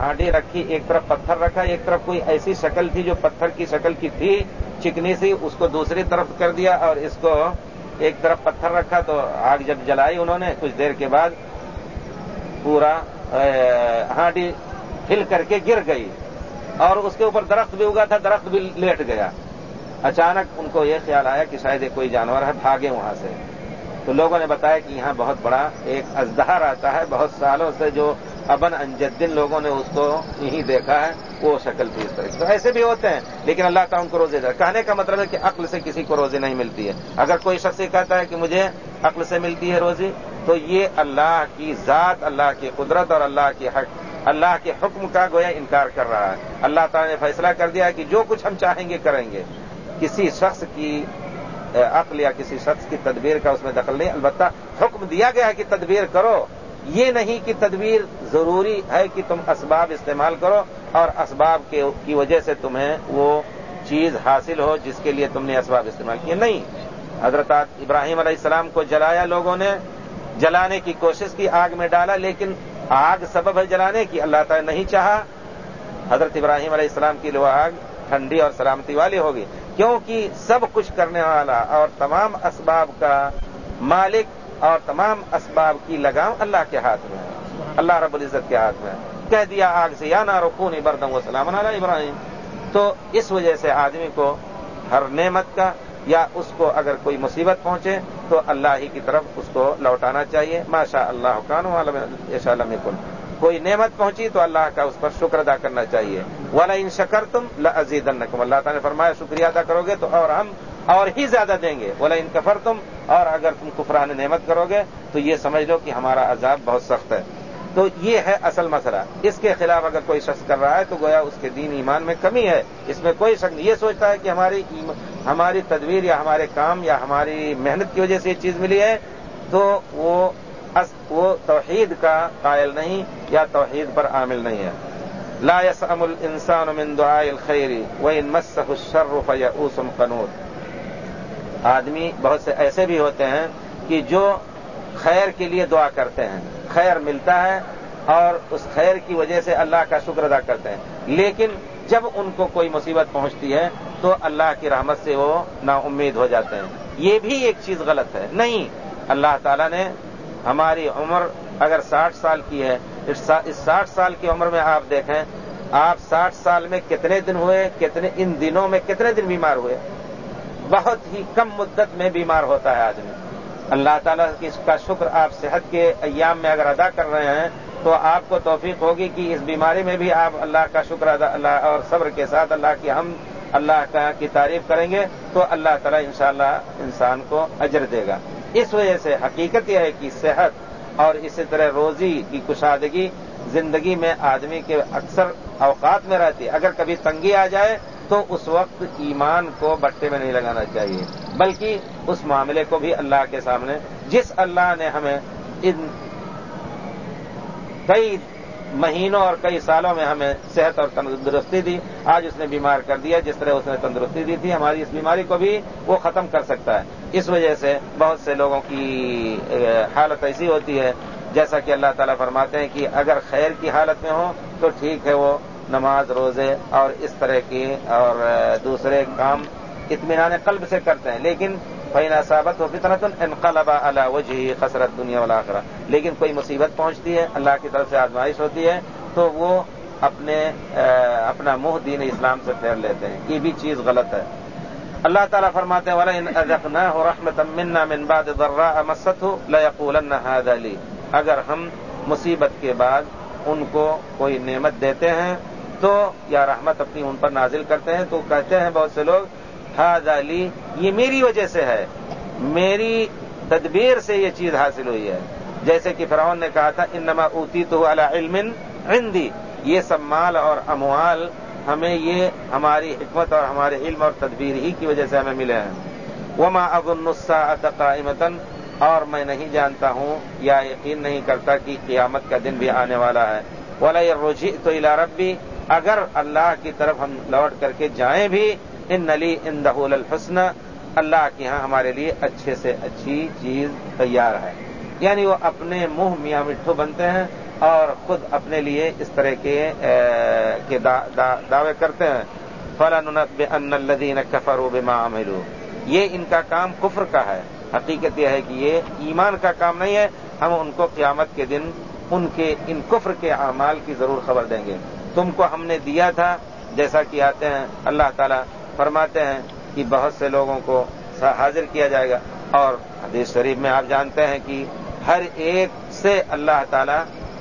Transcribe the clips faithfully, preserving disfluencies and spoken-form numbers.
ہانڈی رکھی، ایک طرف پتھر رکھا، ایک طرف کوئی ایسی شکل تھی جو پتھر کی شکل کی تھی چکنی سی، اس کو دوسری طرف کر دیا اور اس کو ایک طرف پتھر رکھا، تو آگ جب جلائی انہوں نے کچھ دیر کے بعد پورا ہانڈی ہل کر کے گر گئی اور اس کے اوپر درخت بھی اگا تھا، درخت بھی لیٹ گیا۔ اچانک ان کو یہ خیال آیا کہ شاید یہ کوئی جانور ہے، بھاگے وہاں سے۔ تو لوگوں نے بتایا کہ یہاں بہت بڑا ایک اژدہا آتا ہے، بہت سالوں سے جو ابن انجدن لوگوں نے اس کو یہیں دیکھا ہے، وہ شکل تھی اس طرح کی۔ تو ایسے بھی ہوتے ہیں، لیکن اللہ تعالیٰ ان کو روزے دے۔ کہنے کا مطلب ہے کہ عقل سے کسی کو روزی نہیں ملتی ہے۔ اگر کوئی شخص یہ کہتا ہے کہ مجھے عقل سے ملتی ہے روزی، تو یہ اللہ کی ذات، اللہ کی قدرت اور اللہ کی حق اللہ کے حکم کا گویا انکار کر رہا ہے۔ اللہ تعالیٰ نے فیصلہ کر دیا ہے کہ جو کچھ ہم چاہیں گے کریں گے، کسی شخص کی عقل یا کسی شخص کی تدبیر کا اس میں دخل نہیں۔ البتہ حکم دیا گیا ہے کہ تدبیر کرو، یہ نہیں کہ تدبیر ضروری ہے کہ تم اسباب استعمال کرو اور اسباب کی وجہ سے تمہیں وہ چیز حاصل ہو جس کے لیے تم نے اسباب استعمال کیے، نہیں۔ حضرت ابراہیم علیہ السلام کو جلایا لوگوں نے، جلانے کی کوشش کی، آگ میں ڈالا، لیکن آگ سبب ہے جلانے کی، اللہ تعالی نہیں چاہا حضرت ابراہیم علیہ السلام کی وہ آگ ٹھنڈی اور سلامتی والی ہوگی، کیونکہ سب کچھ کرنے والا اور تمام اسباب کا مالک اور تمام اسباب کی لگام اللہ کے ہاتھ میں ہے، اللہ رب العزت کے ہاتھ میں ہے۔ کہہ دیا آگ سے یا نار کونی بردن و سلاما علی ابراہیم۔ تو اس وجہ سے آدمی کو ہر نعمت کا یا اس کو اگر کوئی مصیبت پہنچے تو اللہ ہی کی طرف اس کو لوٹانا چاہیے۔ ما شاء اللہ کان ولم یشاء لم یکن۔ کوئی نعمت پہنچی تو اللہ کا اس پر شکر ادا کرنا چاہیے۔ وَلَئِن شَكَرْتُمْ لَأَزِيدَنَّكُمْ، اللہ تعالیٰ نے فرمایا شکریہ ادا کرو گے تو اور ہم اور ہی زیادہ دیں گے۔ وَلَئِن كَفَرْتُمْ، اور اگر تم کفران نعمت کرو گے تو یہ سمجھ لو کہ ہمارا عذاب بہت سخت ہے۔ تو یہ ہے اصل مسئلہ۔ اس کے خلاف اگر کوئی شخص کر رہا ہے تو گویا اس کے دین ایمان میں کمی ہے، اس میں کوئی شک نہیں۔ یہ سوچتا ہے کہ ہماری ہماری تدبیر یا ہمارے کام یا ہماری محنت کی وجہ سے یہ چیز ملی ہے، تو وہ وہ توحید کا قائل نہیں یا توحید پر عامل نہیں ہے۔ لا يسأم الانسان من دعاء الخير وان مسه الشر فيئوس قنوط۔ آدمی بہت سے ایسے بھی ہوتے ہیں کہ جو خیر کے لیے دعا کرتے ہیں، خیر ملتا ہے اور اس خیر کی وجہ سے اللہ کا شکر ادا کرتے ہیں، لیکن جب ان کو کوئی مصیبت پہنچتی ہے تو اللہ کی رحمت سے وہ نا امید ہو جاتے ہیں۔ یہ بھی ایک چیز غلط ہے۔ نہیں، اللہ تعالیٰ نے ہماری عمر اگر ساٹھ سال کی ہے، اس ساٹھ سال کی عمر میں آپ دیکھیں، آپ ساٹھ سال میں کتنے دن ہوئے، کتنے ان دنوں میں کتنے دن بیمار ہوئے؟ بہت ہی کم مدت میں بیمار ہوتا ہے آدمی۔ اللہ تعالیٰ کی کا شکر آپ صحت کے ایام میں اگر ادا کر رہے ہیں تو آپ کو توفیق ہوگی کہ اس بیماری میں بھی آپ اللہ کا شکر ادا اللہ اور صبر کے ساتھ اللہ کی ہم اللہ کا کی تعریف کریں گے تو اللہ تعالیٰ انشاءاللہ انسان کو اجر دے گا۔ اس وجہ سے حقیقت یہ ہے کہ صحت اور اسی طرح روزی کی کشادگی زندگی میں آدمی کے اکثر اوقات میں رہتی ہے۔ اگر کبھی تنگی آ جائے تو اس وقت ایمان کو بٹے میں نہیں لگانا چاہیے، بلکہ اس معاملے کو بھی اللہ کے سامنے، جس اللہ نے ہمیں ان کئی مہینوں اور کئی سالوں میں ہمیں صحت اور تندرستی دی، آج اس نے بیمار کر دیا، جس طرح اس نے تندرستی دی تھی ہماری اس بیماری کو بھی وہ ختم کر سکتا ہے۔ اس وجہ سے بہت سے لوگوں کی حالت ایسی ہوتی ہے، جیسا کہ اللہ تعالیٰ فرماتے ہیں کہ اگر خیر کی حالت میں ہو تو ٹھیک ہے، وہ نماز روزے اور اس طرح کی اور دوسرے کام اطمینان قلب سے کرتے ہیں، لیکن فَإِنْ أَصَابَتْهُ فِتْنَةٌ انقلب عَلَى وَجْهِهِ خَسِرَ الدُّنْيَا وَالْآخِرَةَ۔ لیکن کوئی مصیبت پہنچتی ہے، اللہ کی طرف سے آزمائش ہوتی ہے تو وہ اپنے اپنا منہ دین اسلام سے پھیر لیتے ہیں، یہ بھی چیز غلط ہے۔ اللہ تعالیٰ فرماتے ہیں وَلَئِنْ أَذَقْنَاهُ رَحْمَةً مِنَّا مِنْ بَعْدِ ضَرَّاءَ مَسَّتْهُ لَيَقُولَنَّ هَذَا لِي۔ اگر ہم مصیبت کے بعد ان کو کوئی نعمت دیتے ہیں تو یا رحمت اپنی ان پر نازل کرتے ہیں تو کہتے ہیں بہت سے لوگ ہذا لی، یہ میری وجہ سے ہے، میری تدبیر سے یہ چیز حاصل ہوئی ہے۔ جیسے کہ فرعون نے کہا تھا انما اوتیتہ علی علم عندی، یہ سب مال اور اموال ہمیں یہ ہماری حکمت اور ہمارے علم اور تدبیر ہی کی وجہ سے ہمیں ملے ہیں۔ وما اظن الساعۃ قائمۃ، اور میں نہیں جانتا ہوں یا یقین نہیں کرتا کہ قیامت کا دن بھی آنے والا ہے۔ وَلَئِن رُجِعْتُ إِلَىٰ رَبِّي، اگر اللہ کی طرف ہم لوٹ کر کے جائیں بھی ان لِی عِندَهُ لَلْحُسْنَى، اللہ کے ہاں ہمارے لیے اچھے سے اچھی چیز تیار ہے۔ یعنی وہ اپنے منہ میاں مٹھو بنتے ہیں اور خود اپنے لیے اس طرح کے کے دا دا دعوے کرتے ہیں. فَلَنُنَبِّئَنَّ الَّذِينَ كَفَرُوا بِمَا عَمِلُوا. یہ ان کا کام کفر کا ہے. حقیقت یہ ہے کہ یہ ایمان کا کام نہیں ہے. ہم ان کو قیامت کے دن ان کے ان کفر کے اعمال کی ضرور خبر دیں گے. تم کو ہم نے دیا تھا، جیسا کہ آتے ہیں اللہ تعالیٰ فرماتے ہیں کہ بہت سے لوگوں کو حاضر کیا جائے گا، اور حدیث شریف میں آپ جانتے ہیں کہ ہر ایک سے اللہ تعالیٰ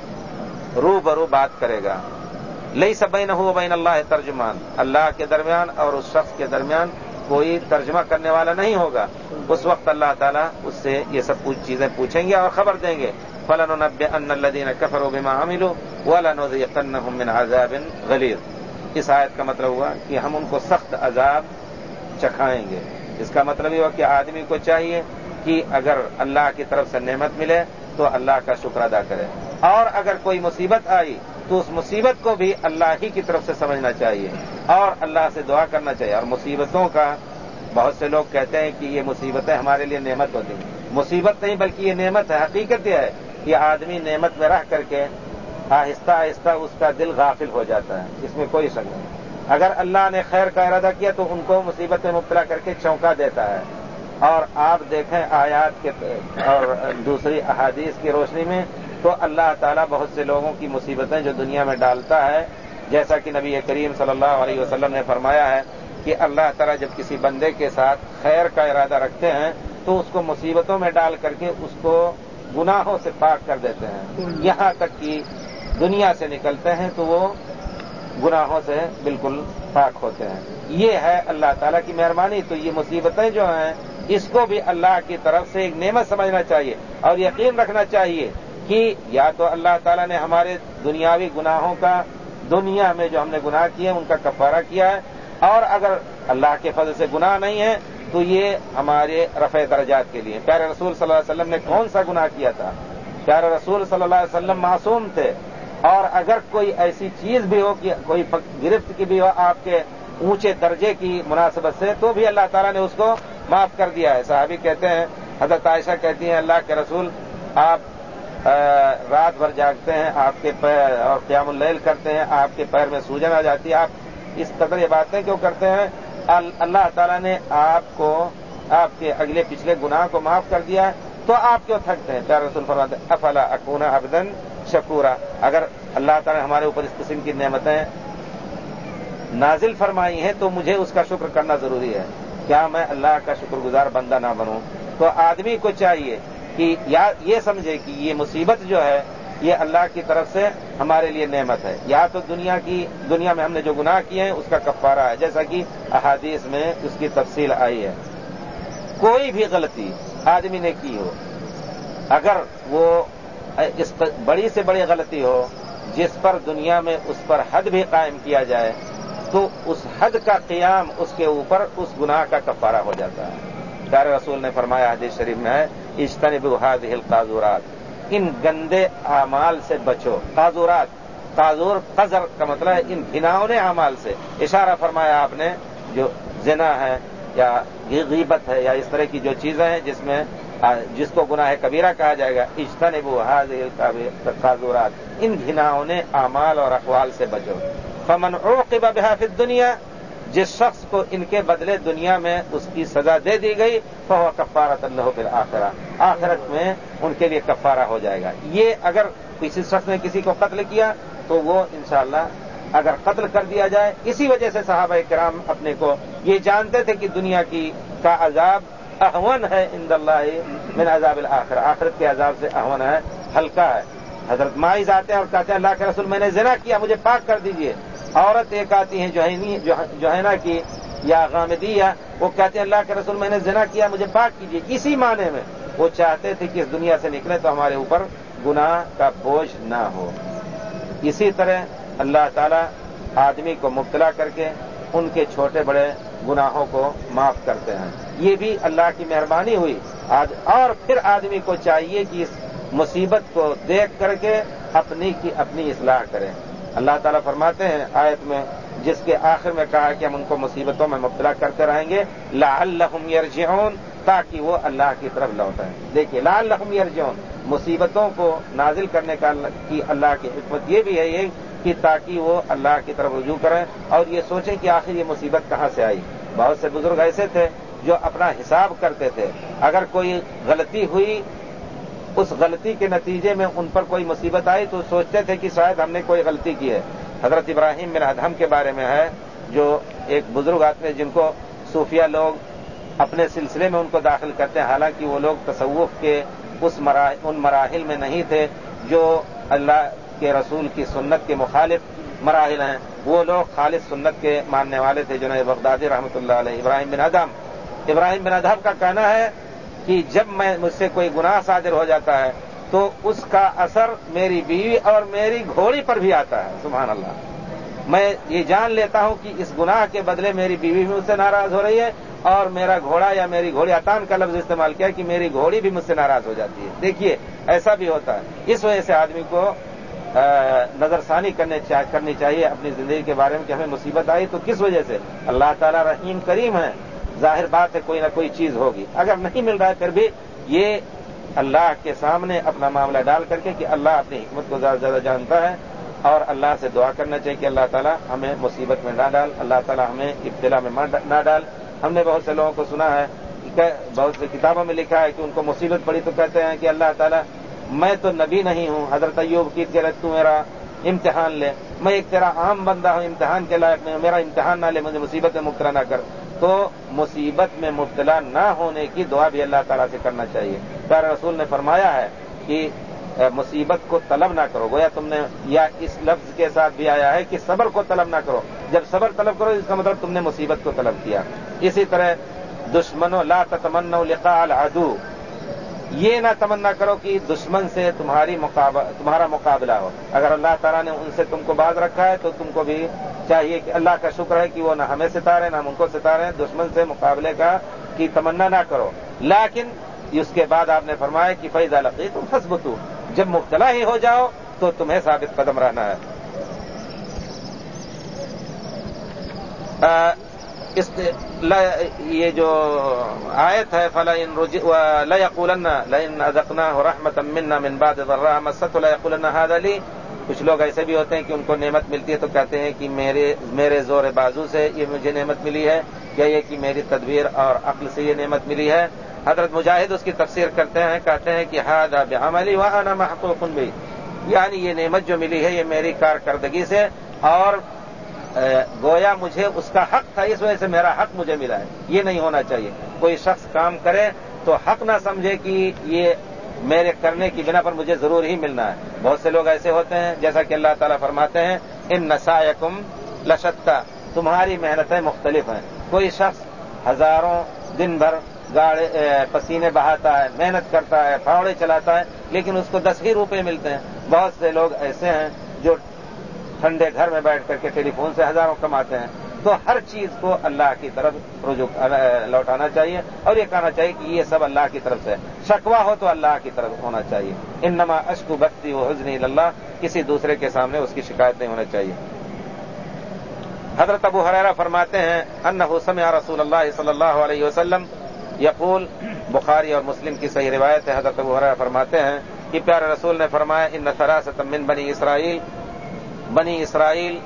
رو برو بات کرے گا. لیس بینہ و بین اللہ ترجمان. اللہ کے درمیان اور اس شخص کے درمیان کوئی ترجمہ کرنے والا نہیں ہوگا. اس وقت اللہ تعالیٰ اس سے یہ سب کچھ چیزیں پوچھیں گے اور خبر دیں گے. فَلَنُنَبِّئَنَّ الَّذِينَ كَفَرُوا بِمَا عَمِلُوا وَلَنُذِيقَنَّهُم مِّنْ عَذَابٍ غَلِيظٍ. اس آیت کا مطلب ہوا کہ ہم ان کو سخت عذاب چکھائیں گے. اس کا مطلب یہ ہوا کہ آدمی کو چاہیے کہ اگر اللہ کی طرف سے نعمت ملے تو اللہ کا شکر ادا کرے، اور اگر کوئی مصیبت آئی تو اس مصیبت کو بھی اللہ ہی کی طرف سے سمجھنا چاہیے اور اللہ سے دعا کرنا چاہیے. اور مصیبتوں کا بہت سے لوگ کہتے ہیں کہ یہ مصیبتیں ہمارے لیے نعمت ہوتی ہیں. مصیبت نہیں بلکہ یہ نعمت ہے. حقیقت یہ ہے کہ آدمی نعمت میں رہ کر کے آہستہ آہستہ اس کا دل غافل ہو جاتا ہے. اس میں کوئی شک نہیں. اگر اللہ نے خیر کا ارادہ کیا تو ان کو مصیبت میں مبتلا کر کے چونکا دیتا ہے. اور آپ دیکھیں آیات کے اور دوسری احادیث کی روشنی میں تو اللہ تعالیٰ بہت سے لوگوں کی مصیبتیں جو دنیا میں ڈالتا ہے، جیسا کہ نبی کریم صلی اللہ علیہ وسلم نے فرمایا ہے کہ اللہ تعالیٰ جب کسی بندے کے ساتھ خیر کا ارادہ رکھتے ہیں تو اس کو مصیبتوں میں ڈال کر کے اس کو گناہوں سے پاک کر دیتے ہیں. یہاں تک کہ دنیا سے نکلتے ہیں تو وہ گناہوں سے بالکل پاک ہوتے ہیں. یہ ہے اللہ تعالیٰ کی مہربانی. تو یہ مصیبتیں جو ہیں اس کو بھی اللہ کی طرف سے ایک نعمت سمجھنا چاہیے اور یقین رکھنا چاہیے کہ یا تو اللہ تعالیٰ نے ہمارے دنیاوی گناہوں کا دنیا میں جو ہم نے گناہ کیے ان کا کفارہ کیا ہے، اور اگر اللہ کے فضل سے گناہ نہیں ہے تو یہ ہمارے رفع درجات کے لیے. پیارے رسول صلی اللہ علیہ وسلم نے کون سا گناہ کیا تھا؟ پیارے رسول صلی اللہ علیہ وسلم معصوم تھے، اور اگر کوئی ایسی چیز بھی ہو کہ کوئی گرفت کی بھی ہو آپ کے اونچے درجے کی مناسبت سے تو بھی اللہ تعالیٰ نے اس کو معاف کر دیا ہے. صحابی کہتے ہیں، حضرت عائشہ کہتی ہیں اللہ کے رسول آپ رات بھر جاگتے ہیں، آپ کے پیر اور قیام اللیل کرتے ہیں، آپ کے پیر میں سوجن آ جاتی ہے، آپ اس قدر یہ باتیں کیوں کرتے ہیں؟ اللہ تعالیٰ نے آپ کو آپ کے اگلے پچھلے گناہ کو معاف کر دیا ہے تو آپ کیوں تھکتے ہیں؟ پیارے رسول فرماتے ہیں افلا اکون عبدا شکورا. اگر اللہ تعالیٰ نے ہمارے اوپر اس قسم کی نعمتیں نازل فرمائی ہیں تو مجھے اس کا شکر کرنا ضروری ہے. کیا میں اللہ کا شکر گزار بندہ نہ بنوں؟ تو آدمی کو چاہیے کہ یا یہ سمجھے کہ یہ مصیبت جو ہے یہ اللہ کی طرف سے ہمارے لیے نعمت ہے، یا تو دنیا کی دنیا میں ہم نے جو گناہ کیے ہیں اس کا کفارہ ہے، جیسا کہ احادیث میں اس کی تفصیل آئی ہے. کوئی بھی غلطی آدمی نے کی ہو، اگر وہ اس بڑی سے بڑی غلطی ہو جس پر دنیا میں اس پر حد بھی قائم کیا جائے تو اس حد کا قیام اس کے اوپر اس گناہ کا کفارہ ہو جاتا ہے. پیارے رسول نے فرمایا حدیث شریف میں ہے اجتنبوا هذه القاذورات، ان گندے اعمال سے بچو. قاذورات، قاذور قذر کا مطلب ہے ان گھناؤنے اعمال سے. اشارہ فرمایا آپ نے جو زنا ہے یا غیبت ہے یا اس طرح کی جو چیزیں ہیں جس میں جس کو گناہ کبیرہ کہا جائے گا. اجتنبوا هذه القاذورات، ان گھناؤنے اعمال اور اقوال سے بچو. فمن عوقب بها في الدنيا، جس شخص کو ان کے بدلے دنیا میں اس کی سزا دے دی گئی فهو کفارۃ له فی الآخرہ، آخرت میں ان کے لیے کفارہ ہو جائے گا. یہ اگر کسی شخص نے کسی کو قتل کیا تو وہ انشاءاللہ اگر قتل کر دیا جائے، اسی وجہ سے صحابہ کرام اپنے کو یہ جانتے تھے کہ دنیا کی کا عذاب اہون ہے عند اللہ من عذاب الآخرہ، آخرت کے عذاب سے اہون ہے، ہلکا ہے. حضرت ماعز آتے ہیں اور کہتے ہیں اللہ کے رسول میں نے زنا کیا مجھے پاک کر دیجئے. عورت ایک آتی ہیں جوہینا کی یا غامدیہ، وہ کہتے ہیں اللہ کے رسول میں نے زنا کیا مجھے پاک کیجئے. اسی معنی میں وہ چاہتے تھے کہ اس دنیا سے نکلے تو ہمارے اوپر گناہ کا بوجھ نہ ہو. اسی طرح اللہ تعالیٰ آدمی کو مبتلا کر کے ان کے چھوٹے بڑے گناہوں کو معاف کرتے ہیں. یہ بھی اللہ کی مہربانی ہوئی. اور پھر آدمی کو چاہیے کہ اس مصیبت کو دیکھ کر کے اپنی کی اپنی اصلاح کریں. اللہ تعالیٰ فرماتے ہیں آیت میں جس کے آخر میں کہا کہ ہم ان کو مصیبتوں میں مبتلا کرتے رہیں گے لعلہم یرجعون، تاکہ وہ اللہ کی طرف لوٹیں. دیکھیے لعلہم یرجعون، مصیبتوں کو نازل کرنے کا کی اللہ کی حکمت یہ بھی ہے یہ کہ تاکہ وہ اللہ کی طرف رجوع کریں اور یہ سوچیں کہ آخر یہ مصیبت کہاں سے آئی. بہت سے بزرگ ایسے تھے جو اپنا حساب کرتے تھے، اگر کوئی غلطی ہوئی اس غلطی کے نتیجے میں ان پر کوئی مصیبت آئی تو سوچتے تھے کہ شاید ہم نے کوئی غلطی کی ہے. حضرت ابراہیم بن ادہم کے بارے میں ہے، جو ایک بزرگ آتے ہیں جن کو صوفیہ لوگ اپنے سلسلے میں ان کو داخل کرتے ہیں، حالانکہ وہ لوگ تصوف کے اس مراحل ان مراحل میں نہیں تھے جو اللہ کے رسول کی سنت کے مخالف مراحل ہیں. وہ لوگ خالص سنت کے ماننے والے تھے. جنید بغدادی رحمۃ اللہ علیہ ابراہیم بن ادہم ابراہیم بن ادہم کا کہنا ہے کہ جب میں مجھ سے کوئی گناہ صادر ہو جاتا ہے تو اس کا اثر میری بیوی اور میری گھوڑی پر بھی آتا ہے. سبحان اللہ. میں یہ جان لیتا ہوں کہ اس گناہ کے بدلے میری بیوی بھی مجھ سے ناراض ہو رہی ہے اور میرا گھوڑا یا میری گھوڑی، عطان کا لفظ استعمال کیا کہ میری گھوڑی بھی مجھ سے ناراض ہو جاتی ہے. دیکھیے ایسا بھی ہوتا ہے. اس وجہ سے آدمی کو نظر ثانی کرنی چاہیے اپنی زندگی کے بارے میں کہ ہمیں مصیبت آئی تو کس وجہ سے. اللہ تعالیٰ رحیم کریم ہے، ظاہر بات ہے کوئی نہ کوئی چیز ہوگی. اگر نہیں مل رہا ہے پھر بھی یہ اللہ کے سامنے اپنا معاملہ ڈال کر کے کہ اللہ اپنی حکمت کو زیادہ زیادہ جانتا ہے اور اللہ سے دعا کرنا چاہیے کہ اللہ تعالیٰ ہمیں مصیبت میں نہ ڈال، اللہ تعالیٰ ہمیں ابتلا میں نہ ڈال. ہم نے بہت سے لوگوں کو سنا ہے، بہت سی کتابوں میں لکھا ہے کہ ان کو مصیبت پڑی تو کہتے ہیں کہ اللہ تعالیٰ میں تو نبی نہیں ہوں. حضرت ایوب کی کہ تو میرا امتحان لے، میں ایک تیرا عام بندہ ہوں، امتحان کے لائق نہیں، میرا امتحان نہ لے، مجھے مصیبت میں مبتلا نہ کر. تو مصیبت میں مبتلا نہ ہونے کی دعا بھی اللہ تعالیٰ سے کرنا چاہیے. پیارے رسول نے فرمایا ہے کہ مصیبت کو طلب نہ کرو. گویا تم نے یا اس لفظ کے ساتھ بھی آیا ہے کہ صبر کو طلب نہ کرو. جب صبر طلب کرو اس کا مطلب تم نے مصیبت کو طلب کیا. اسی طرح دشمنوں لا تتمنوا لقاء العدو، یہ نہ تمنا کرو کہ دشمن سے تمہاری تمہارا مقابلہ ہو. اگر اللہ تعالیٰ نے ان سے تم کو باز رکھا ہے تو تم کو بھی چاہیے کہ اللہ کا شکر ہے کہ وہ نہ ہمیں ستارے نہ ہم ان کو ستارے. دشمن سے مقابلے کا کی تمنا نہ کرو. لیکن اس کے بعد آپ نے فرمایا کہ فَإِذَا لَقِيتُمْ فَاثْبُتُوا، جب مبتلا ہی ہو جاؤ تو تمہیں ثابت قدم رہنا ہے. اس یہ جو آیت ہے فَلَا لَيَقُولَنَّ لَإِنْ أَذَقْنَاهُ رَحْمَةً مِنَّا مِنْ بَعْدِ ضَرَّاءٍ مَسَّتْهُ لَيَقُولَنَّ هَذَا لِي. کچھ لوگ ایسے بھی ہوتے ہیں کہ ان کو نعمت ملتی ہے تو کہتے ہیں کہ میرے میرے زور بازو سے یہ مجھے نعمت ملی ہے، یا یہ کہ میری تدبیر اور عقل سے یہ نعمت ملی ہے. حضرت مجاہد اس کی تفسیر کرتے ہیں، کہتے ہیں کہ هَذَا بِعَمَلِي وَأَنَا مَحْقُوقٌ بِهِ، یعنی یہ نعمت جو ملی ہے یہ میری کارکردگی سے اور گویا مجھے اس کا حق تھا، اس وجہ سے میرا حق مجھے ملا ہے. یہ نہیں ہونا چاہیے. کوئی شخص کام کرے تو حق نہ سمجھے کہ یہ میرے کرنے کی بنا پر مجھے ضرور ہی ملنا ہے. بہت سے لوگ ایسے ہوتے ہیں جیسا کہ اللہ تعالیٰ فرماتے ہیں ان سعیکم لشتی، تمہاری محنتیں مختلف ہیں. کوئی شخص ہزاروں دن بھر گاڑی پسینے بہاتا ہے، محنت کرتا ہے، پھاوڑے چلاتا ہے، لیکن اس کو دس ہی روپے ملتے ہیں. بہت سے لوگ ایسے ہیں جو ٹھنڈے گھر میں بیٹھ کر کے ٹیلی فون سے ہزاروں کماتے ہیں. تو ہر چیز کو اللہ کی طرف رجوع لوٹانا چاہیے اور یہ کہنا چاہیے کہ یہ سب اللہ کی طرف سے. شکوہ ہو تو اللہ کی طرف ہونا چاہیے. انما اشکو بثی وحزنی اللہ، کسی دوسرے کے سامنے اس کی شکایت نہیں ہونا چاہیے. حضرت ابو ہریرہ فرماتے ہیں انہ سمع رسول اللہ صلی اللہ علیہ وسلم یقول، بخاری اور مسلم کی صحیح روایت ہے. حضرت ابو ہریرہ فرماتے ہیں کہ پیارے رسول نے فرمایا ان ثلاثۃ من بنی اسرائیل، بنی اسرائیل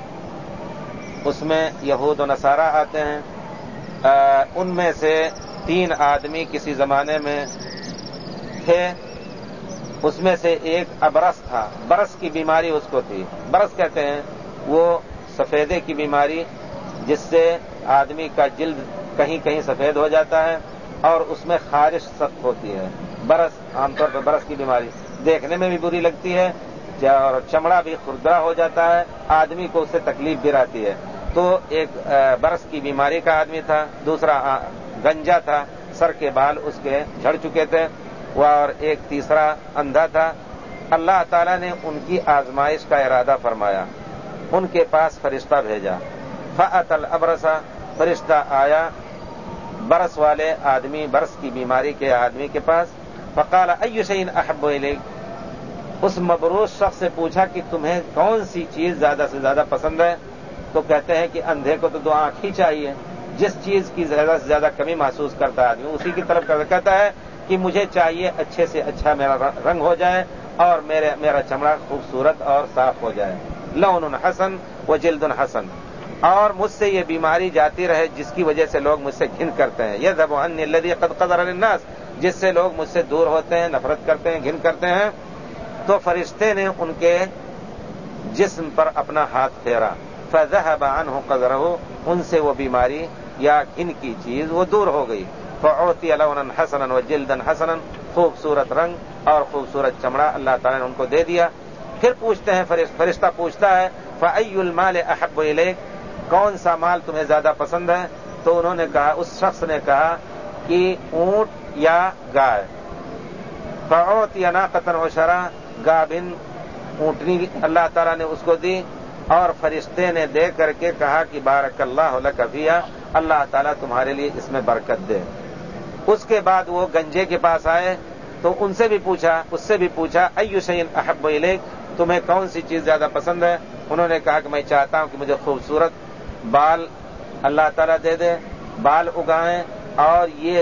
اس میں یہود و نصارہ آتے ہیں. آ, ان میں سے تین آدمی کسی زمانے میں تھے. اس میں سے ایک ابرس تھا، برس کی بیماری اس کو تھی. برس کہتے ہیں وہ سفیدے کی بیماری جس سے آدمی کا جلد کہیں کہیں سفید ہو جاتا ہے اور اس میں خارش سخت ہوتی ہے. برس عام طور پر برس کی بیماری دیکھنے میں بھی بری لگتی ہے اور چمڑا بھی کھردرا ہو جاتا ہے، آدمی کو اس سے تکلیف بھی رہتی ہے. تو ایک برس کی بیماری کا آدمی تھا، دوسرا گنجا تھا، سر کے بال اس کے جھڑ چکے تھے، اور ایک تیسرا اندھا تھا. اللہ تعالیٰ نے ان کی آزمائش کا ارادہ فرمایا، ان کے پاس فرشتہ بھیجا. فأتى الأبرص، فرشتہ آیا برس والے آدمی، برس کی بیماری کے آدمی کے پاس. فقال أي شيء أحب إليك، اس مبروس شخص سے پوچھا کہ تمہیں کون سی چیز زیادہ سے زیادہ پسند ہے؟ تو کہتے ہیں کہ اندھے کو تو دو آنکھ ہی چاہیے، جس چیز کی زیادہ سے زیادہ کمی محسوس کرتا ہے آدمی اسی کی طرف کہتا ہے کہ مجھے چاہیے اچھے سے اچھا میرا رنگ ہو جائے اور میرے میرا چمڑا خوبصورت اور صاف ہو جائے. لون حسن و جلد حسن. اور مجھ سے یہ بیماری جاتی رہے جس کی وجہ سے لوگ مجھ سے گھن کرتے ہیں. یذهب عنی الذی قد قدر للناس. جس سے لوگ مجھ سے دور ہوتے ہیں, نفرت کرتے ہیں, گھن کرتے ہیں. تو فرشتے نے ان کے جسم پر اپنا ہاتھ پھیرا. فذهب عنه قدره. ان سے وہ بیماری یا گھن کی چیز وہ دور ہو گئی. فاعطی لونا حسنا وجلدا حسنا. خوبصورت رنگ اور خوبصورت چمڑا اللہ تعالیٰ نے ان کو دے دیا. پھر پوچھتے ہیں فرشتہ پوچھتا ہے فأی المال احب الیک. کون سا مال تمہیں زیادہ پسند ہے؟ تو انہوں نے کہا, اس شخص نے کہا کہ اونٹ یا گائے. فاعطی ناقۃ عشرا. گابن اونٹنی اللہ تعالیٰ نے اس کو دی اور فرشتے نے دے کر کے کہا کہ بارک اللہ لک فیہا. اللہ تعالیٰ تمہارے لیے اس میں برکت دے. اس کے بعد وہ گنجے کے پاس آئے تو ان سے بھی پوچھا اس سے بھی پوچھا ای شیء احب الیک. تمہیں کون سی چیز زیادہ پسند ہے؟ انہوں نے کہا کہ میں چاہتا ہوں کہ مجھے خوبصورت بال اللہ تعالیٰ دے دے, بال اگائیں اور یہ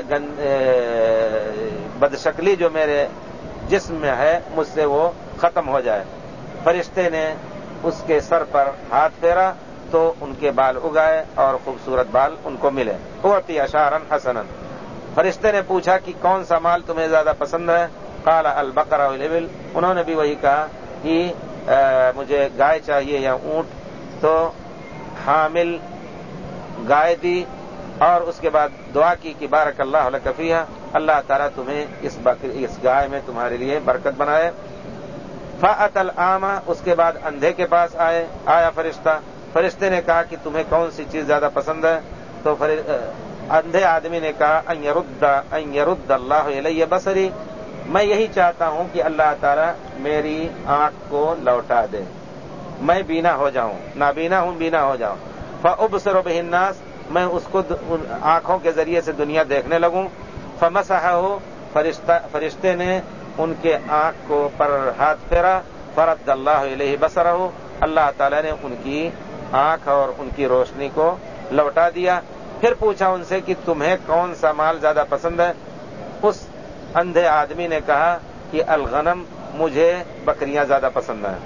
بدشکلی جو میرے جسم میں ہے مجھ سے وہ ختم ہو جائے. فرشتے نے اس کے سر پر ہاتھ پھیرا تو ان کے بال اگائے اور خوبصورت بال ان کو ملے. اعطی اشارا حسنا. فرشتے نے پوچھا کہ کون سا مال تمہیں زیادہ پسند ہے؟ قال البقرہ والابل. انہوں نے بھی وہی کہا کہ مجھے گائے چاہیے یا اونٹ. تو حامل گائے دی اور اس کے بعد دعا کی کہ بارک اللہ لک فیہا. اللہ تعالیٰ تمہیں اس بکری اس گائے میں تمہارے لیے برکت بنائے. فأتی الأعمى. اس کے بعد اندھے کے پاس آئے آیا فرشتہ. فرشتے نے کہا کہ تمہیں کون سی چیز زیادہ پسند ہے؟ تو اندھے آدمی نے کہا ان یرد ان یرد اللہ الی بصری. میں یہی چاہتا ہوں کہ اللہ تعالیٰ میری آنکھ کو لوٹا دے, میں بینا ہو جاؤں, نابینا ہوں بینا ہو جاؤں. فابصر بہ الناس. میں اس کو آنکھوں کے ذریعے سے دنیا دیکھنے لگوں. فمسحہ. فرشتہ فرشتے نے ان کے آنکھ کو پر ہاتھ پھیرا. فرد اللہ الیہ بصرہ. اللہ تعالیٰ نے ان کی آنکھ اور ان کی روشنی کو لوٹا دیا. پھر پوچھا ان سے کہ تمہیں کون سا مال زیادہ پسند ہے؟ اس اندھے آدمی نے کہا کہ الغنم. مجھے بکریاں زیادہ پسند ہیں.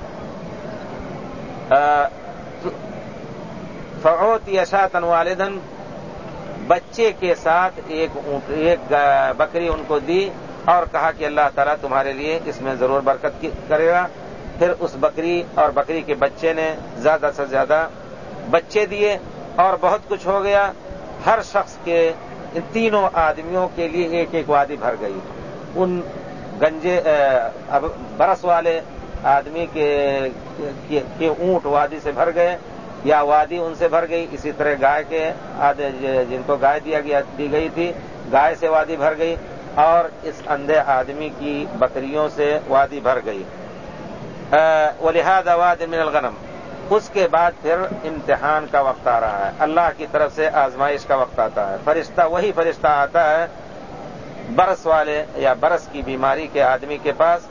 فعوتی شاۃ والدا. بچے کے ساتھ ایک اونٹ ایک بکری ان کو دی اور کہا کہ اللہ تعالیٰ تمہارے لیے اس میں ضرور برکت کرے گا. پھر اس بکری اور بکری کے بچے نے زیادہ سے زیادہ بچے دیے اور بہت کچھ ہو گیا. ہر شخص کے ان تینوں آدمیوں کے لیے ایک ایک وادی بھر گئی. ان گنجے برس والے آدمی کے, کے اونٹ وادی سے بھر گئے یا وادی ان سے بھر گئی. اسی طرح گائے کے جن کو گائے دیا گیا دی گئی تھی گائے سے وادی بھر گئی اور اس اندھے آدمی کی بکریوں سے وادی بھر گئی. وَلِهَذَا وَادٍ مِّنَ الْغَنَمِ. اس کے بعد پھر امتحان کا وقت آ رہا ہے, اللہ کی طرف سے آزمائش کا وقت آتا ہے. فرشتہ وہی فرشتہ آتا ہے برس والے یا برس کی بیماری کے آدمی کے پاس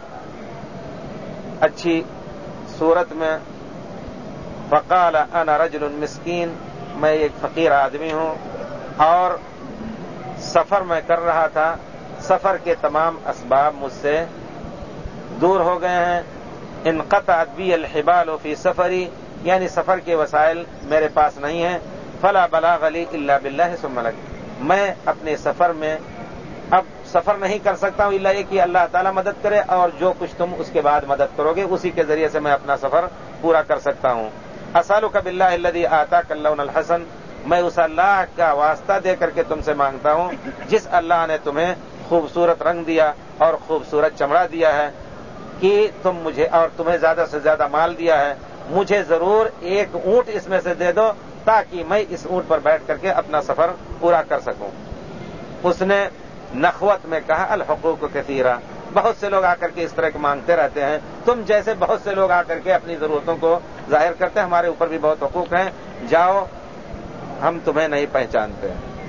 اچھی صورت میں. فقال انا رجل مسکین. میں ایک فقیر آدمی ہوں اور سفر میں کر رہا تھا. سفر کے تمام اسباب مجھ سے دور ہو گئے ہیں. انقطعت بی الحبال فی سفری. یعنی سفر کے وسائل میرے پاس نہیں ہیں. فلا بلاغ لی الا باللہ ثم لک. میں اپنے سفر میں اب سفر نہیں کر سکتا ہوں الا یہ کہ اللہ تعالیٰ مدد کرے اور جو کچھ تم اس کے بعد مدد کرو گے اسی کے ذریعے سے میں اپنا سفر پورا کر سکتا ہوں. اسالک باللہ الذی آتاک اللون الحسن. میں اس اللہ کا واسطہ دے کر کے تم سے مانگتا ہوں جس اللہ نے تمہیں خوبصورت رنگ دیا اور خوبصورت چمڑا دیا ہے کہ تم مجھے اور تمہیں زیادہ سے زیادہ مال دیا ہے. مجھے ضرور ایک اونٹ اس میں سے دے دو تاکہ میں اس اونٹ پر بیٹھ کر کے اپنا سفر پورا کر سکوں. اس نے نخوت میں کہا الحقوق کثیرہ. بہت سے لوگ آ کر کے اس طرح کے مانگتے رہتے ہیں. تم جیسے بہت سے لوگ آ کر کے اپنی ضرورتوں کو ظاہر کرتے ہیں. ہمارے اوپر بھی بہت حقوق ہیں. جاؤ ہم تمہیں نہیں پہچانتے.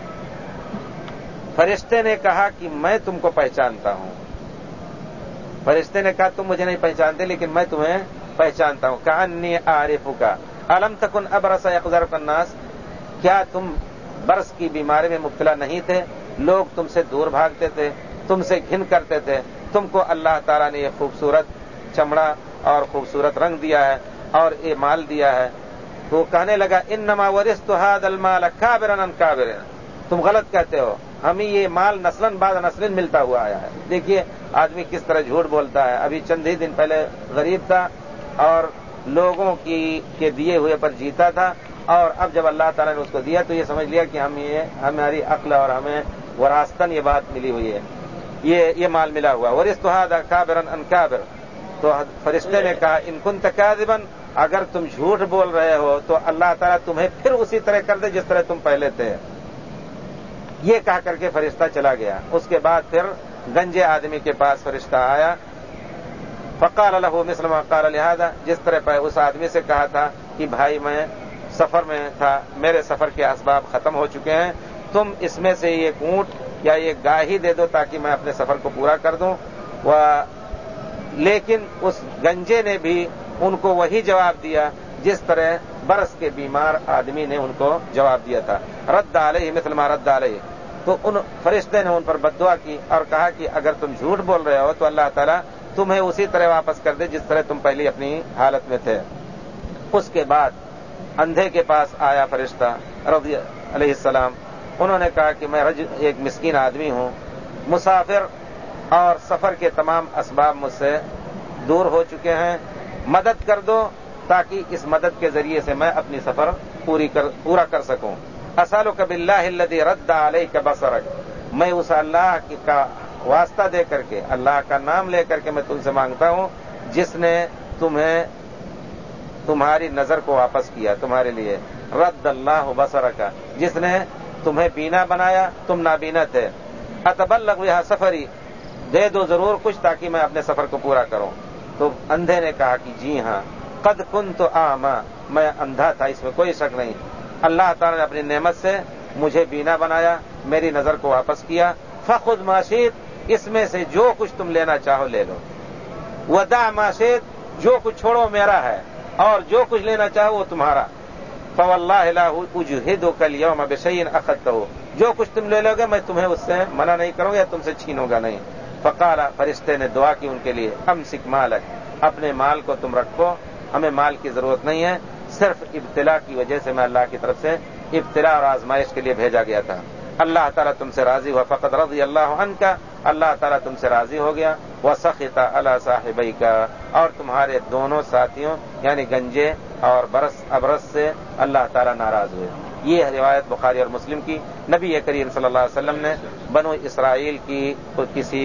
فرشتے نے کہا کہ میں تم کو پہچانتا ہوں. فرشتے نے کہا تم مجھے نہیں پہچانتے لیکن میں تمہیں پہچانتا ہوں. کأنی اعرفک الم تکن ابرص یقذرک الناس. کیا تم برس کی بیماری میں مبتلا نہیں تھے، لوگ تم سے دور بھاگتے تھے، تم سے گھن کرتے تھے، تم کو اللہ تعالیٰ نے یہ خوبصورت چمڑا اور خوبصورت رنگ دیا ہے اور یہ مال دیا ہے۔ تو وہ کہنے لگا انما ورثت هذا المال كابرا عن كابر، تم غلط کہتے ہو، ہمیں یہ مال نسلاً بعد نسلاً ملتا ہوا آیا ہے۔ دیکھیے آدمی کس طرح جھوٹ بولتا ہے۔ ابھی چند ہی دن پہلے غریب تھا اور لوگوں کی کے دیے ہوئے پر جیتا تھا، اور اب جب اللہ تعالیٰ نے اس کو دیا تو یہ سمجھ لیا کہ ہم یہ ہماری عقل اور ہمیں وراثتاً یہ بات ملی ہوئی ہے، یہ یہ مال ملا ہوا۔ ورثت هذا كابرا عن كابر، تو فرشتے نے کہا ان كنت كاذبا، اگر تم جھوٹ بول رہے ہو تو اللہ تعالیٰ تمہیں پھر اسی طرح کر دے جس طرح تم پہلے تھے۔ یہ کہہ کر کے فرشتہ چلا گیا۔ اس کے بعد پھر گنجے آدمی کے پاس فرشتہ آیا، فقال له مثل ما قال لهذا، جس طرح اس آدمی سے کہا تھا کہ بھائی میں سفر میں تھا، میرے سفر کے اسباب ختم ہو چکے ہیں، تم اس میں سے ایک اونٹ یا ایک گائے ہی دے دو تاکہ میں اپنے سفر کو پورا کر دوں۔ و لیکن اس گنجے نے بھی ان کو وہی جواب دیا جس طرح برس کے بیمار آدمی نے ان کو جواب دیا تھا، رد علیہ مثل ما رد علیہ۔ تو ان فرشتے نے ان پر بد دعا کی اور کہا کہ اگر تم جھوٹ بول رہے ہو تو اللہ تعالیٰ تمہیں اسی طرح واپس کر دے جس طرح تم پہلی اپنی حالت میں تھے۔ اس کے بعد اندھے کے پاس آیا فرشتہ رضی علیہ السلام، انہوں نے کہا کہ میں رجل ایک مسکین آدمی ہوں، مسافر، اور سفر کے تمام اسباب مجھ سے دور ہو چکے ہیں، مدد کر دو تاکہ اس مدد کے ذریعے سے میں اپنی سفر پوری کر پورا کر سکوں۔ اسالک باللہ الذی رد علیک بصرک، میں اس اللہ کا واسطہ دے کر کے، اللہ کا نام لے کر کے میں تم سے مانگتا ہوں جس نے تمہیں تمہاری نظر کو واپس کیا تمہارے لیے، رد اللہ بصرک، جس نے تمہیں بینا بنایا، تم نابینا تھے، اتبلغ بہا سفری، دے دو ضرور کچھ تاکہ میں اپنے سفر کو پورا کروں۔ تو اندھے نے کہا کہ جی ہاں، قد کنت اعمی، میں اندھا تھا، اس میں کوئی شک نہیں، اللہ تعالیٰ نے اپنی نعمت سے مجھے بینا بنایا، میری نظر کو واپس کیا، فخذ ما شئت، اس میں سے جو کچھ تم لینا چاہو لے لو، ودع ما شئت، جو کچھ چھوڑو میرا ہے، اور جو کچھ لینا چاہو وہ تمہارا، فواللہ لا اجہدک اليوم بشیء اخذتہ، جو کچھ تم لے لو گے میں تمہیں اس سے منع نہیں کروں گا یا تم سے چھینوں گا نہیں۔ فقال، فرشتے نے دعا کی ان کے لیے، امسک مالک، اپنے مال کو تم رکھو، ہمیں مال کی ضرورت نہیں ہے، صرف ابتلا کی وجہ سے میں اللہ کی طرف سے ابتلا اور آزمائش کے لیے بھیجا گیا تھا۔ اللہ تعالیٰ تم سے راضی ہوا، فقد رضی اللہ عنک، اللہ تعالیٰ تم سے راضی ہو گیا، وسخط علی صاحبیک، اور تمہارے دونوں ساتھیوں یعنی گنجے اور برس ابرس سے اللہ تعالیٰ ناراض ہوئے۔ یہ روایت بخاری اور مسلم کی، نبی کریم صلی اللہ علیہ وسلم نے بنو اسرائیل کی کسی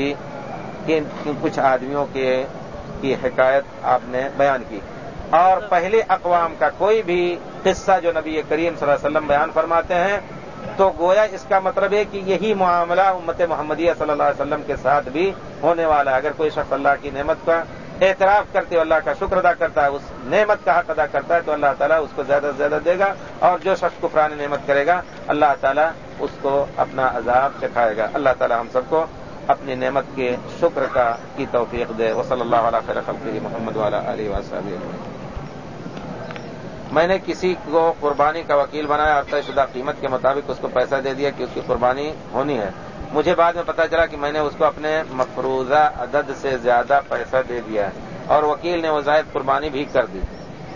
کچھ آدمیوں کے کی حکایت آپ نے بیان کی، اور پہلے اقوام کا کوئی بھی قصہ جو نبی کریم صلی اللہ علیہ وسلم بیان فرماتے ہیں تو گویا اس کا مطلب ہے کہ یہی معاملہ امت محمدیہ صلی اللہ علیہ وسلم کے ساتھ بھی ہونے والا ہے۔ اگر کوئی شخص اللہ کی نعمت کا اعتراف کرتے ہوئے اللہ کا شکر ادا کرتا ہے، اس نعمت کا حق ادا کرتا ہے تو اللہ تعالیٰ اس کو زیادہ سے زیادہ دے گا، اور جو شخص کفران نعمت کرے گا اللہ تعالیٰ اس کو اپنا عذاب چکھائے گا۔ اللہ تعالیٰ ہم سب کو اپنی نعمت کے شکر کا کی توفیق دے۔ وصلی اللہ علیہ خیر خلقہ محمد وعلی آلہ وصحبہ اجمعین۔ میں نے کسی کو قربانی کا وکیل بنایا اور طے شدہ قیمت کے مطابق اس کو پیسہ دے دیا کہ اس کی قربانی ہونی ہے، مجھے بعد میں پتہ چلا کہ میں نے اس کو اپنے مفروضہ عدد سے زیادہ پیسہ دے دیا ہے اور وکیل نے وہ زائد قربانی بھی کر دی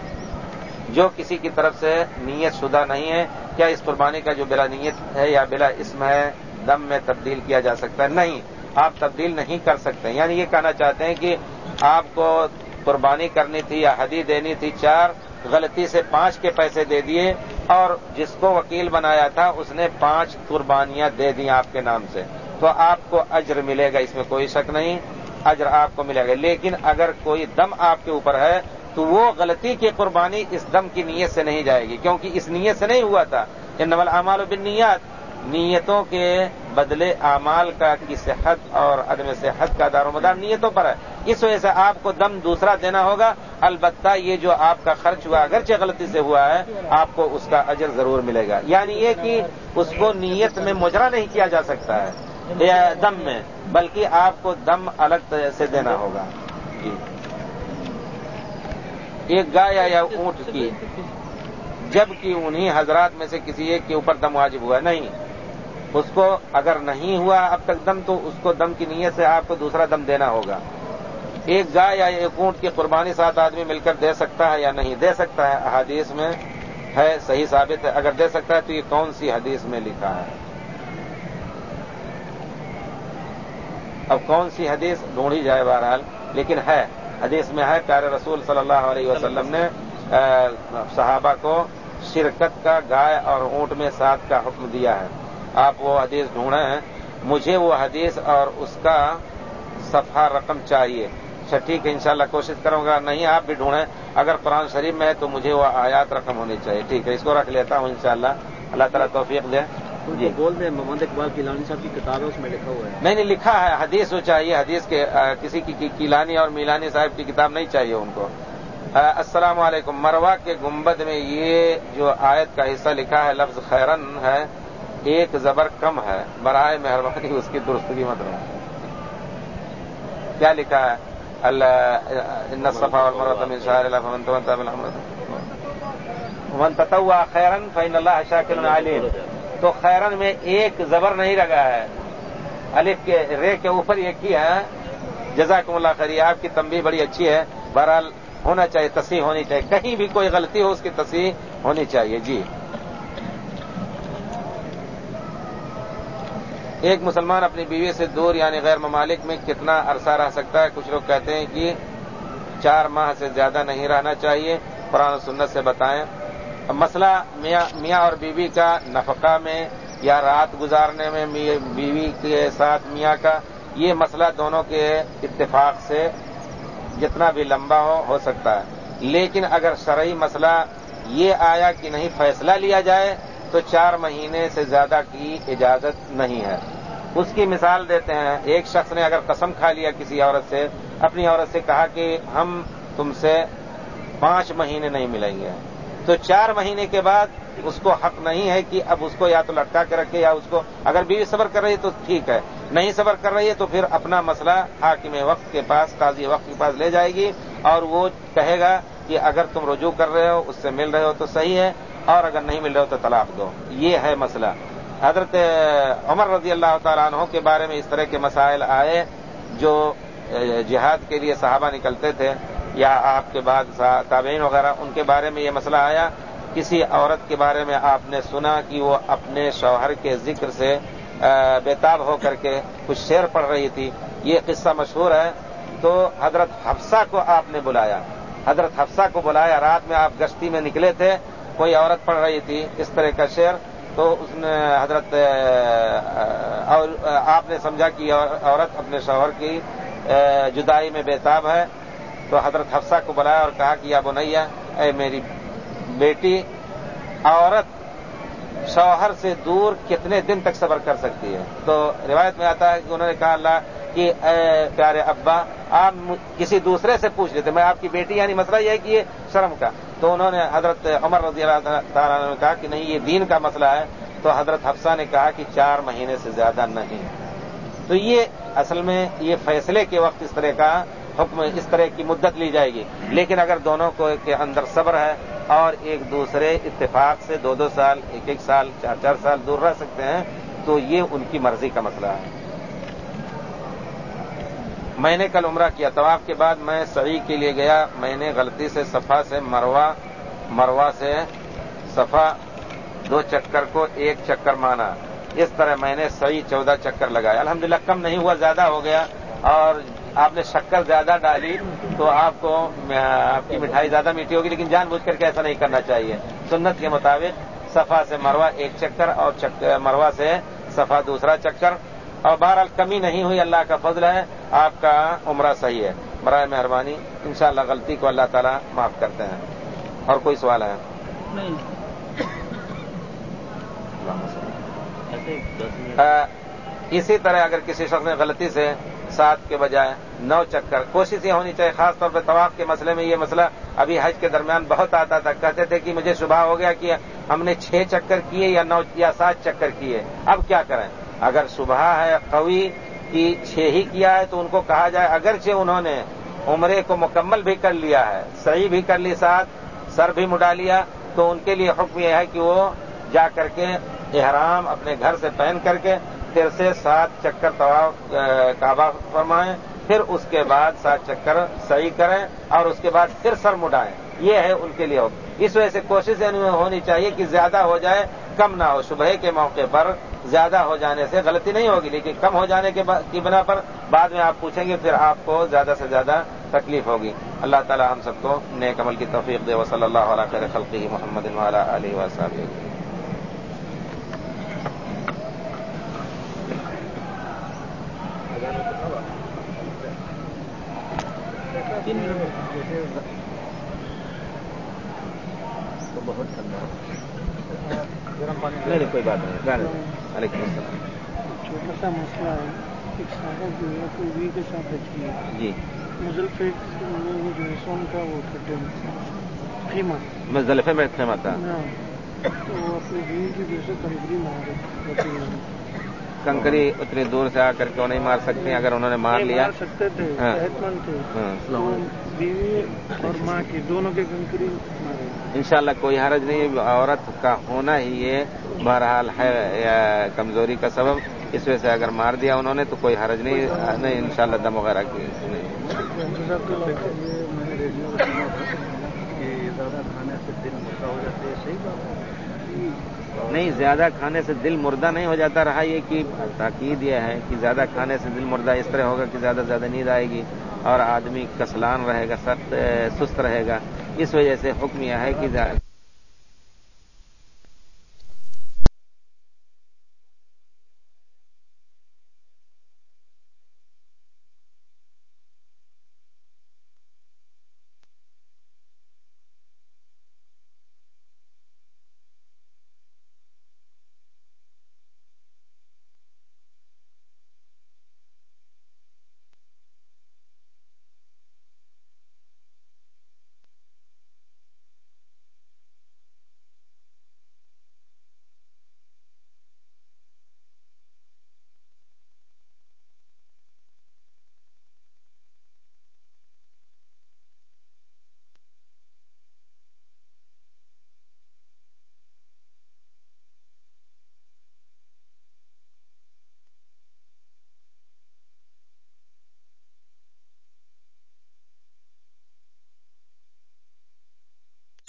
جو کسی کی طرف سے نیت شدہ نہیں ہے، کیا اس قربانی کا جو بلا نیت ہے یا بلا اسم ہے دم میں تبدیل کیا جا سکتا ہے؟ نہیں، آپ تبدیل نہیں کر سکتے۔ یعنی یہ کہنا چاہتے ہیں کہ آپ کو قربانی کرنی تھی یا ہدیہ دینی تھی چار، غلطی سے پانچ کے پیسے دے دیے، اور جس کو وکیل بنایا تھا اس نے پانچ قربانیاں دے دی آپ کے نام سے، تو آپ کو اجر ملے گا، اس میں کوئی شک نہیں، اجر آپ کو ملے گا۔ لیکن اگر کوئی دم آپ کے اوپر ہے تو وہ غلطی کی قربانی اس دم کی نیت سے نہیں جائے گی، کیونکہ اس نیت سے نہیں ہوا تھا۔ انما الاعمال بالنیات، نیتوں کے بدلے اعمال کا کی صحت اور عدم صحت کا دار و مدار نیتوں پر ہے، اس وجہ سے آپ کو دم دوسرا دینا ہوگا۔ البتہ یہ جو آپ کا خرچ ہوا اگرچہ غلطی سے ہوا ہے آپ کو اس کا اجر ضرور ملے گا۔ یعنی یہ کہ اس کو نیت میں مجرا نہیں کیا جا سکتا ہے دم میں، بلکہ آپ کو دم الگ سے دینا ہوگا۔ جی، ایک گائے یا اونٹ کی جبکہ انہی حضرات میں سے کسی ایک کے اوپر دم واجب ہوا نہیں. اس کو اگر نہیں ہوا اب تک دم تو اس کو دم کی نیت سے آپ کو دوسرا دم دینا ہوگا. ایک گائے یا ایک اونٹ کی قربانی سات آدمی مل کر دے سکتا ہے یا نہیں دے سکتا ہے؟ احادیث میں ہے، صحیح ثابت ہے. اگر دے سکتا ہے تو یہ کون سی حدیث میں لکھا ہے؟ اب کون سی حدیث ڈھونڈی جائے بہرحال، لیکن ہے حدیث میں ہے. پیارے رسول صلی اللہ علیہ وسلم نے صحابہ کو شرکت کا گائے اور اونٹ میں ساتھ کا حکم دیا ہے. آپ وہ حدیث ڈھونڈیں، مجھے وہ حدیث اور اس کا صفحہ رقم چاہیے. اچھا ٹھیک ہے، انشاءاللہ کوشش کروں گا. نہیں آپ بھی ڈھونڈیں، اگر قرآن شریف میں ہے تو مجھے وہ آیات رقم ہونی چاہیے. ٹھیک ہے، اس کو رکھ لیتا ہوں انشاءاللہ. اللہ تعالیٰ توفیق دے. جی بول دیں محمد اقبال کیلانی صاحب کی کتاب ہے، اس میں لکھا ہوا ہے. نہیں نہیں لکھا ہے، حدیث وہ چاہیے. حدیث کے کسی کی کیلانی اور میلانی صاحب کی کتاب نہیں چاہیے ان کو. السلام علیکم. مروا کے گنبد میں یہ جو آیت کا حصہ لکھا ہے لفظ خیرن ہے، ایک زبر کم ہے، برائے مہربانی اس کی درستگی مت رہو. کیا لکھا ہے؟ ان الصفا والمروہ من شعائر اللہ فمن تطوع بالعمرۃ ومن تطوع خیرا فإن اللہ شاکر علیم. تو خیرن میں ایک زبر نہیں لگا ہے، الف کے رے کے اوپر ایک ہی ہے. جزاکم اللہ خیر. آپ کی تنبیہ بڑی اچھی ہے. بہرحال ہونا چاہیے، تصحیح ہونی چاہیے. کہیں بھی کوئی غلطی ہو اس کی تصحیح ہونی چاہیے. جی ایک مسلمان اپنی بیوی سے دور یعنی غیر ممالک میں کتنا عرصہ رہ سکتا ہے؟ کچھ لوگ کہتے ہیں کہ چار ماہ سے زیادہ نہیں رہنا چاہیے. قرآن و سنت سے بتائیں. مسئلہ میاں میاں اور بیوی کا نفقہ میں یا رات گزارنے میں بیوی کے ساتھ میاں کا، یہ مسئلہ دونوں کے اتفاق سے جتنا بھی لمبا ہو ہو سکتا ہے. لیکن اگر شرعی مسئلہ یہ آیا کہ نہیں فیصلہ لیا جائے تو چار مہینے سے زیادہ کی اجازت نہیں ہے. اس کی مثال دیتے ہیں. ایک شخص نے اگر قسم کھا لیا کسی عورت سے، اپنی عورت سے کہا کہ ہم تم سے پانچ مہینے نہیں ملیں گے، تو چار مہینے کے بعد اس کو حق نہیں ہے کہ اب اس کو یا تو لٹکا کے رکھے یا اس کو، اگر بیوی صبر کر رہی ہے تو ٹھیک ہے، نہیں صبر کر رہی ہے تو پھر اپنا مسئلہ حاکم وقت کے پاس، قاضی وقت کے پاس لے جائے گی اور وہ کہے گا کہ اگر تم رجوع کر رہے ہو، اس سے مل رہے ہو تو صحیح ہے، اور اگر نہیں مل رہے ہو تو طلاق دو. یہ ہے مسئلہ. حضرت عمر رضی اللہ تعالیٰ عنہ کے بارے میں اس طرح کے مسائل آئے، جو جہاد کے لیے صحابہ نکلتے تھے یا آپ کے بعد تابعین وغیرہ، ان کے بارے میں یہ مسئلہ آیا. کسی عورت کے بارے میں آپ نے سنا کہ وہ اپنے شوہر کے ذکر سے بےتاب ہو کر کے کچھ شعر پڑھ رہی تھی. یہ قصہ مشہور ہے. تو حضرت حفصہ کو آپ نے بلایا، حضرت حفصہ کو بلایا. رات میں آپ گشتی میں نکلے تھے، کوئی عورت پڑھ رہی تھی اس طرح کا شعر، تو اس نے حضرت اور آپ نے سمجھا کہ عورت اپنے شوہر کی جدائی میں بےتاب ہے. تو حضرت حفصہ کو بلایا اور کہا کہ یا بنیا، اے میری بیٹی، عورت شوہر سے دور کتنے دن تک صبر کر سکتی ہے؟ تو روایت میں آتا ہے کہ انہوں نے کہا اللہ کہ اے پیارے ابا، آپ کسی دوسرے سے پوچھ لیتے، میں آپ کی بیٹی، یعنی مسئلہ یہ ہے کہ یہ شرم کا. تو انہوں نے حضرت عمر رضی اللہ تعالیٰ عنہ نے کہا کہ نہیں، یہ دین کا مسئلہ ہے. تو حضرت حفصہ نے کہا کہ چار مہینے سے زیادہ نہیں. تو یہ اصل میں یہ فیصلے کے وقت اس طرح کا حکم، اس طرح کی مدت لی جائے گی. لیکن اگر دونوں کو کے اندر صبر ہے اور ایک دوسرے اتفاق سے دو دو سال، ایک ایک سال، چار چار سال دور رہ سکتے ہیں، تو یہ ان کی مرضی کا مسئلہ ہے. میں نے کل عمرہ کیا، طواف کے بعد میں سعی کے لیے گیا، میں نے غلطی سے صفا سے مروا مروا سے صفا دو چکر کو ایک چکر مانا. اس طرح میں نے سعی چودہ چکر لگایا. الحمدللہ کم نہیں ہوا، زیادہ ہو گیا. اور آپ نے شکر زیادہ ڈالی تو آپ کو آپ کی مٹھائی زیادہ میٹھی ہوگی، لیکن جان بوجھ کر کے ایسا نہیں کرنا چاہیے. سنت کے مطابق صفا سے مروا ایک چکر اور مروا سے صفا دوسرا چکر. اور بہرحال کمی نہیں ہوئی، اللہ کا فضل ہے، آپ کا عمرہ صحیح ہے. برائے مہربانی انشاءاللہ غلطی کو اللہ تعالیٰ معاف کرتے ہیں. اور کوئی سوال ہے؟ نہیں. اسی طرح اگر کسی شخص نے غلطی سے سات کے بجائے نو چکر، کوشش یہ ہونی چاہیے، خاص طور پہ طواف کے مسئلے میں. یہ مسئلہ ابھی حج کے درمیان بہت آتا تھا، کہتے تھے کہ مجھے شبہ ہو گیا کہ ہم نے چھ چکر کیے یا نو یا سات چکر کیے، اب کیا کریں؟ اگر شبہ ہے قوی کہ چھ ہی کیا ہے تو ان کو کہا جائے اگرچہ انہوں نے عمرے کو مکمل بھی کر لیا ہے، صحیح بھی کر لی، ساتھ سر بھی مڈا لیا، تو ان کے لیے حکم یہ ہے کہ وہ جا کر کے احرام اپنے گھر سے پہن کر کے پھر سے سات چکر طواف کعبہ فرمائیں، پھر اس کے بعد سات چکر سعی کریں اور اس کے بعد پھر سر مڈائیں. یہ ہے ان کے لیے حکم. اس وجہ سے کوشش ہونی چاہیے کہ زیادہ ہو جائے کم نہ ہو. صبح کے موقع پر زیادہ ہو جانے سے غلطی نہیں ہوگی، لیکن کم ہو جانے کی بنا پر بعد میں آپ پوچھیں گے پھر آپ کو زیادہ سے زیادہ تکلیف ہوگی. اللہ تعالی ہم سب کو نیک عمل کی توفیق دے. وصلی اللہ علی خیر خلقہ محمد وعلی آلہ وصحبہ. تو بہت ٹھنڈا نہیں نہیں کوئی بات نہیں. علیکم السلام. چھوٹا سا مسئلہ ہے. ایک صاحب جو ہے کوئی وی کے ساتھ بچی ہے جی مزدلفے میں جو ہے سون کا وہ خیمہ مزدلفے میں خیمہ تھا. تو وہ اپنی بیوی کی وجہ سے کنکری مار بچی. کنکری اتنی دور سے آ کر کے وہ نہیں مار سکتے اگر انہوں نے مار لیا. مار سکتے تھے، صحت مند تھے. بیوی اور ماں کی دونوں کے کنکری مارے. انشاءاللہ کوئی حرج نہیں. عورت کا ہونا ہی یہ بہرحال ہے کمزوری کا سبب. اس وجہ سے اگر مار دیا انہوں نے تو کوئی حرج نہیں نہیں انشاءاللہ دم وغیرہ کی نہیں. زیادہ کھانے سے دل مردہ نہیں ہو جاتا. رہا یہ کہ تاکید یہ ہے کہ زیادہ کھانے سے دل مردہ اس طرح ہوگا کہ زیادہ زیادہ نیند آئے گی اور آدمی کسلان رہے گا، سخت سست رہے گا. اس وجہ سے حکم یہ ہے کہ